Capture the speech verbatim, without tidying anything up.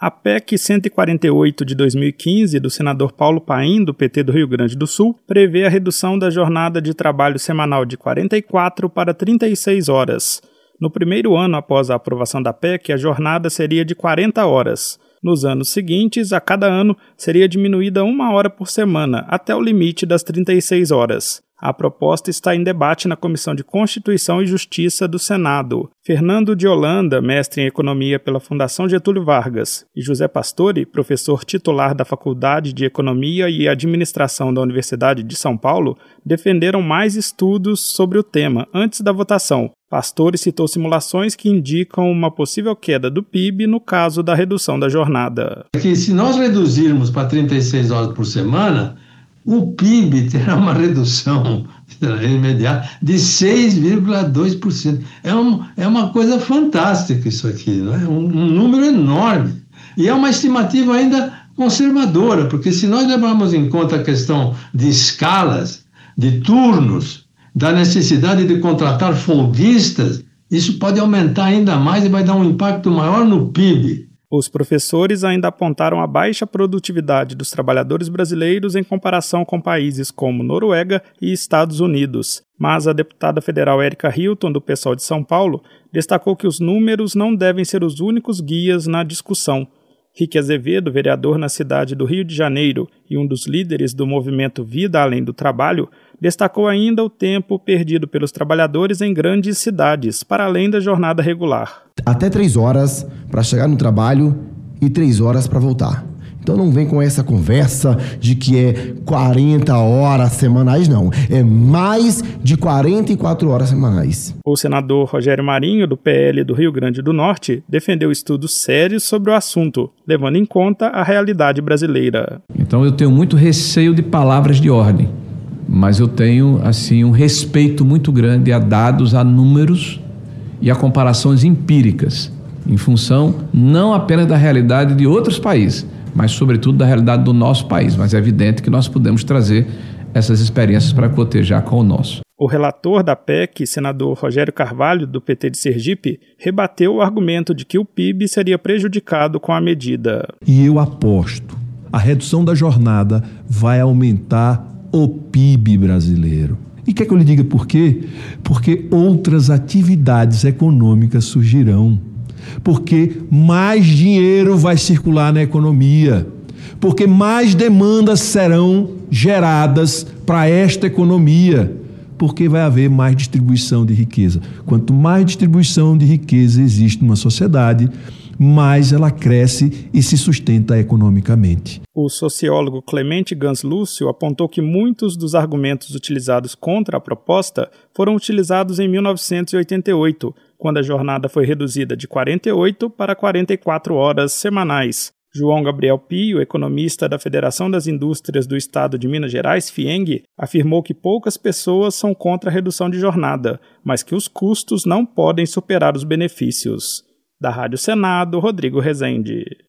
A P E C cento e quarenta e oito de dois mil e quinze, do senador Paulo Paim, do P T do Rio Grande do Sul, prevê a redução da jornada de trabalho semanal de quarenta e quatro para trinta e seis horas. No primeiro ano após a aprovação da P E C, a jornada seria de quarenta horas. Nos anos seguintes, a cada ano, seria diminuída uma hora por semana, até o limite das trinta e seis horas. A proposta está em debate na Comissão de Constituição e Justiça do Senado. Fernando de Holanda, mestre em Economia pela Fundação Getúlio Vargas, e José Pastore, professor titular da Faculdade de Economia e Administração da Universidade de São Paulo, defenderam mais estudos sobre o tema antes da votação. Pastore citou simulações que indicam uma possível queda do P I B no caso da redução da jornada. É que se nós reduzirmos para trinta e seis horas por semana, o P I B terá uma redução imediata de seis vírgula dois por cento. É, um, é uma coisa fantástica isso aqui, não é? um, um número enorme. E é uma estimativa ainda conservadora, porque se nós levarmos em conta a questão de escalas, de turnos, da necessidade de contratar folguistas, isso pode aumentar ainda mais e vai dar um impacto maior no P I B. Os professores ainda apontaram a baixa produtividade dos trabalhadores brasileiros em comparação com países como Noruega e Estados Unidos. Mas a deputada federal Érica Hilton, do P SOL de São Paulo, destacou que os números não devem ser os únicos guias na discussão. Rique Azevedo, vereador na cidade do Rio de Janeiro e um dos líderes do movimento Vida Além do Trabalho, destacou ainda o tempo perdido pelos trabalhadores em grandes cidades, para além da jornada regular. Até três horas para chegar no trabalho e três horas para voltar. Então não vem com essa conversa de que é quarenta horas semanais, não. É mais de quarenta e quatro horas semanais. O senador Rogério Marinho, do P L do Rio Grande do Norte, defendeu estudos sérios sobre o assunto, levando em conta a realidade brasileira. Então eu tenho muito receio de palavras de ordem, mas eu tenho assim um respeito muito grande a dados, a números e a comparações empíricas, em função não apenas da realidade de outros países, mas sobretudo da realidade do nosso país. Mas é evidente que nós podemos trazer essas experiências para cotejar com o nosso. O relator da P E C, senador Rogério Carvalho, do P T de Sergipe, rebateu o argumento de que o P I B seria prejudicado com a medida. E eu aposto, a redução da jornada vai aumentar o P I B brasileiro. E quer que eu lhe diga por quê? Porque outras atividades econômicas surgirão. Porque mais dinheiro vai circular na economia, porque mais demandas serão geradas para esta economia, porque vai haver mais distribuição de riqueza. Quanto mais distribuição de riqueza existe numa sociedade, mais ela cresce e se sustenta economicamente. O sociólogo Clemente Gans Lúcio apontou que muitos dos argumentos utilizados contra a proposta foram utilizados em mil novecentos e oitenta e oito, quando a jornada foi reduzida de quarenta e oito para quarenta e quatro horas semanais. João Gabriel Pio, economista da Federação das Indústrias do Estado de Minas Gerais, FIENG, afirmou que poucas pessoas são contra a redução de jornada, mas que os custos não podem superar os benefícios. Da Rádio Senado, Rodrigo Rezende.